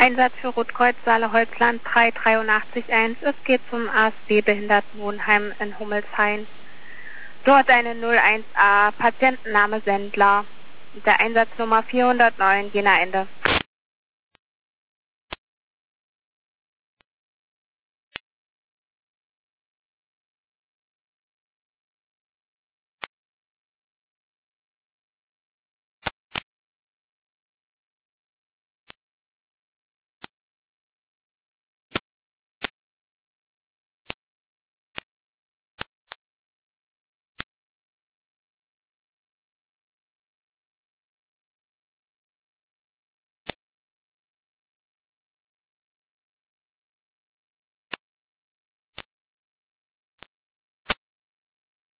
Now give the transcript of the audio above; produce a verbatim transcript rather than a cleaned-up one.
Einsatz für Rotkreuz Saale-Holzland drei drei acht eins. Es geht zum A S B-Behindertenwohnheim in Hummelshain. Dort eine null eins a, Patientenname Sendler. Der Einsatznummer vierhundertneun, Jena Ende.